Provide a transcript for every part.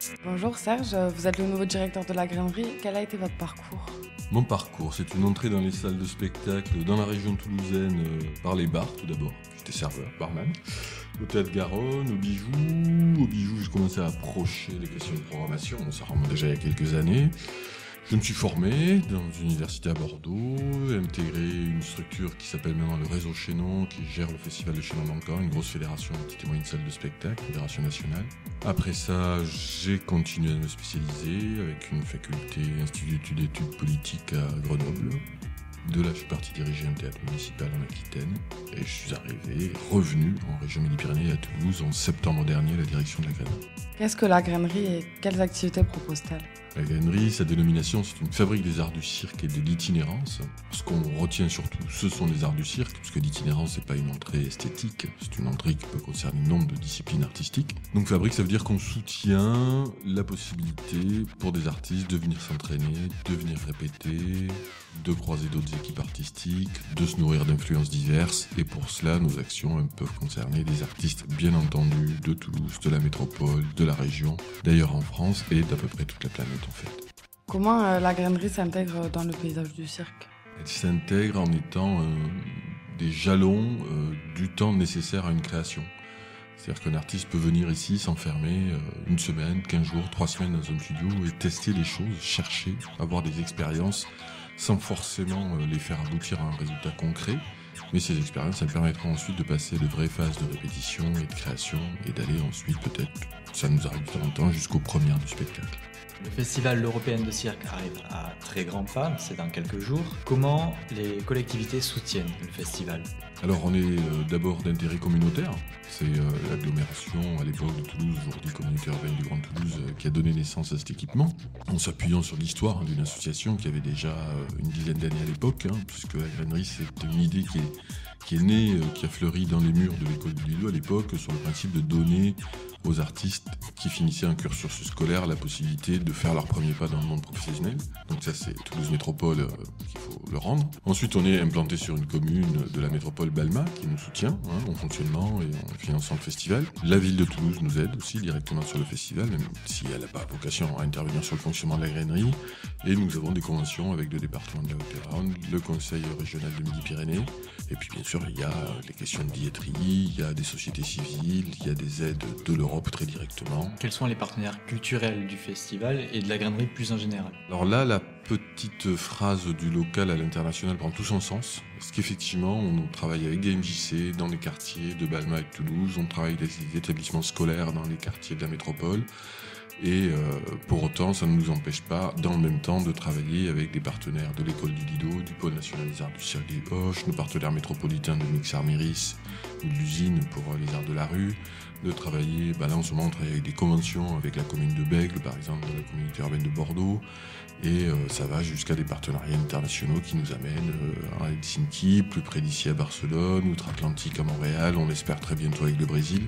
Bonjour Serge, vous êtes le nouveau directeur de la grainerie. Quel a été votre parcours? Mon parcours, c'est une entrée dans les salles de spectacle dans la région toulousaine par les bars tout d'abord. J'étais serveur, barman. Au Théâtre Garonne, au Bijou. Au Bijou, j'ai commencé à approcher les questions de programmation. Ça remonte déjà il y a quelques années. Je me suis formé dans une université à Bordeaux, intégré une structure qui s'appelle maintenant le Réseau Chaînon, qui gère le Festival de Chaînon d'Ancan, une grosse fédération de petites et moyennes salles de spectacle, fédération nationale. Après ça, j'ai continué à me spécialiser avec une faculté, institut d'études politiques à Grenoble. De là, je suis parti diriger un théâtre municipal en Aquitaine et je suis revenu en région Midi-Pyrénées à Toulouse en septembre dernier à la direction de la grainerie. Qu'est-ce que la grainerie et quelles activités propose-t-elle? La grainerie, sa dénomination, c'est une fabrique des arts du cirque et de l'itinérance. Ce qu'on retient surtout, ce sont les arts du cirque, puisque l'itinérance, c'est pas une entrée esthétique, c'est une entrée qui peut concerner nombre de disciplines artistiques. Donc fabrique, ça veut dire qu'on soutient la possibilité pour des artistes de venir s'entraîner, de venir répéter, de croiser d'autres équipes artistiques, de se nourrir d'influences diverses. Et pour cela, nos actions peuvent concerner des artistes, bien entendu, de Toulouse, de la métropole, de la région, d'ailleurs en France et d'à peu près toute la planète en fait. Comment la grainerie s'intègre dans le paysage du cirque? Elle s'intègre en étant des jalons du temps nécessaire à une création. C'est-à-dire qu'un artiste peut venir ici, s'enfermer une semaine, 15 jours, 3 semaines dans un studio et tester les choses, chercher, avoir des expériences sans forcément les faire aboutir à un résultat concret. Mais ces expériences, elles permettront ensuite de passer de vraies phases de répétition et de création et d'aller ensuite peut-être, ça nous arrive de temps en temps, jusqu'aux premières du spectacle. Le Festival européen de cirque arrive à très grands pas, c'est dans quelques jours. Comment les collectivités soutiennent le festival? Alors on est d'abord d'intérêt communautaire. C'est l'agglomération à l'époque de Toulouse, aujourd'hui communauté urbaine du Grand Toulouse, qui a donné naissance à cet équipement, en s'appuyant sur l'histoire d'une association qui avait déjà une dizaine d'années à l'époque, puisque la grainerie c'est une idée qui est née, qui a fleuri dans les murs de l'école du Lido à l'époque, sur le principe de donner aux artistes qui finissaient un cursus scolaire la possibilité de faire leur premier pas dans le monde professionnel. Donc ça c'est Toulouse Métropole qu'il faut le rendre. Ensuite on est implanté sur une commune de la métropole Balma qui nous soutient en fonctionnement et en finançant le festival. La ville de Toulouse nous aide aussi directement sur le festival, même si elle n'a pas vocation à intervenir sur le fonctionnement de la grainerie. Et nous avons des conventions avec le département de la Haute-Garonne, le conseil régional de Midi-Pyrénées. Et puis bien sûr il y a les questions de billetterie, il y a des sociétés civiles, il y a des aides de l'Europe très directement. Quels sont les partenaires culturels du festival et de la grainerie plus en général? Alors là, la petite phrase du local à l'international prend tout son sens. Parce qu'effectivement, on travaille avec des MJC dans les quartiers de Balma et de Toulouse, on travaille avec des établissements scolaires dans les quartiers de la métropole. Et pour autant, ça ne nous empêche pas, dans le même temps, de travailler avec des partenaires de l'école du Lido, du pôle national des arts du cirque des Hoches, nos partenaires métropolitains de Mixar Méris ou de l'usine pour les arts de la rue, de travailler, là en ce moment on travaille avec des conventions avec la commune de Bègles, par exemple, dans la communauté urbaine de Bordeaux, et ça va jusqu'à des partenariats internationaux qui nous amènent à Helsinki, plus près d'ici à Barcelone, outre-Atlantique à Montréal, on espère très bientôt avec le Brésil.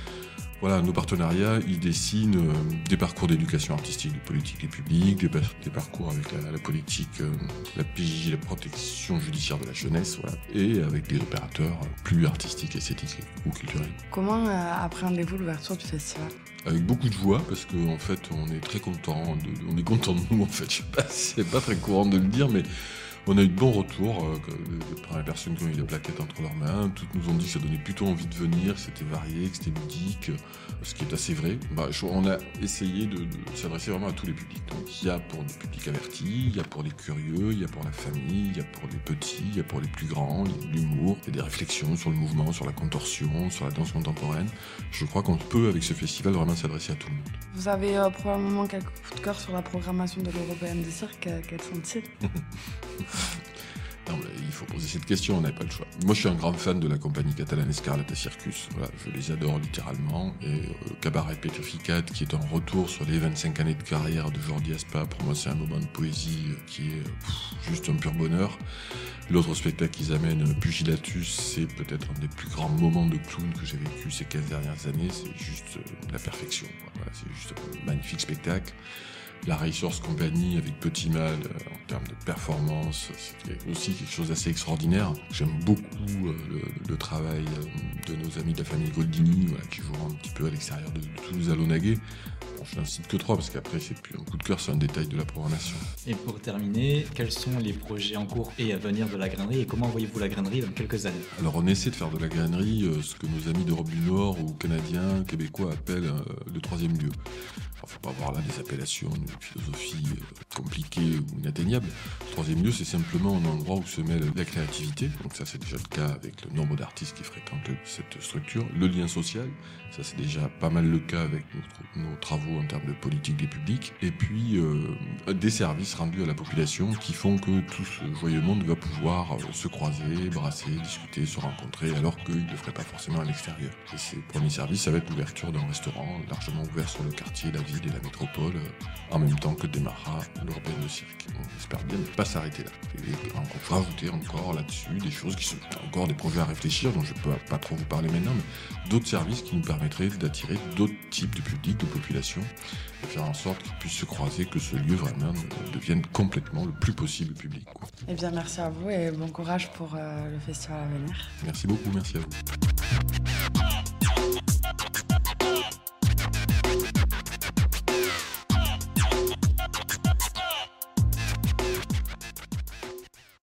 Voilà, nos partenariats, ils dessinent des parcours d'éducation artistique, de politique et publique, des parcours avec la politique, la PJ, la protection judiciaire de la jeunesse, voilà, et avec des opérateurs plus artistiques, esthétiques ou culturels. Comment appréhendez-vous l'ouverture du festival? Avec beaucoup de joie, parce qu'en fait, on est très content, on est content de nous, en fait, je sais pas, c'est pas très courant de le dire, mais on a eu de bons retours, les premières personnes qui ont eu la plaquette entre leurs mains, toutes nous ont dit que ça donnait plutôt envie de venir, que c'était varié, que c'était ludique, ce qui est assez vrai. On a essayé de s'adresser vraiment à tous les publics. Donc il y a pour des publics avertis, il y a pour les curieux, il y a pour la famille, il y a pour les petits, il y a pour les plus grands, l'humour, il y a des réflexions sur le mouvement, sur la contorsion, sur la danse contemporaine. Je crois qu'on peut, avec ce festival, vraiment s'adresser à tout le monde. Vous avez probablement quelques coups de cœur sur la programmation de l'Européenne de cirque, quels sont-ils? Non, mais il faut poser cette question, on n'a pas le choix. Moi, je suis un grand fan de la compagnie catalane Escarlata Circus. Voilà, je les adore littéralement. Et Cabaret Petrificat, qui est un retour sur les 25 années de carrière de Jordi Aspa, pour moi, c'est un moment de poésie qui est juste un pur bonheur. L'autre spectacle qu'ils amènent, Pugilatus, c'est peut-être un des plus grands moments de clown que j'ai vécu ces 15 dernières années. C'est juste la perfection. Voilà, c'est juste un magnifique spectacle. La Racers Company avec Petit Mal, en termes de performance, c'était aussi quelque chose d'assez extraordinaire. J'aime beaucoup le travail de nos amis de la famille Goldini, qui jouent un petit peu à l'extérieur de Toulouse à Launaguet. Bon, je n'en cite que 3 parce qu'après c'est plus un coup de cœur, c'est un détail de la programmation. Et pour terminer, quels sont les projets en cours et à venir de la grainerie et comment voyez-vous la grainerie dans quelques années? Alors on essaie de faire de la grainerie ce que nos amis d'Europe du Nord ou Canadiens, Québécois appellent le troisième lieu. Il ne faut pas avoir là des appellations, une philosophie compliquée ou inatteignable. Le troisième lieu, c'est simplement un endroit où se mêle la créativité. Donc ça, c'est déjà le cas avec le nombre d'artistes qui fréquentent cette structure. Le lien social, ça c'est déjà pas mal le cas avec nos travaux en termes de politique des publics. Et puis des services rendus à la population qui font que tout ce joyeux monde va pouvoir se croiser, brasser, discuter, se rencontrer, alors qu'ils ne le feraient pas forcément à l'extérieur. Et ces premiers services, ça va être l'ouverture d'un restaurant largement ouvert sur le quartier, la ville et la métropole, en même temps que démarrera l'Européenne de cirque. On espère bien ne pas s'arrêter là. Et on va rajouter encore là-dessus des choses qui sont encore des projets à réfléchir, dont je ne peux pas trop vous parler maintenant, mais d'autres services qui nous permettraient d'attirer d'autres types de publics, de populations, et faire en sorte qu'ils puissent se croiser, que ce lieu vraiment devienne complètement le plus possible public. Eh bien, merci à vous et bon courage pour le festival à venir. Merci beaucoup, merci à vous.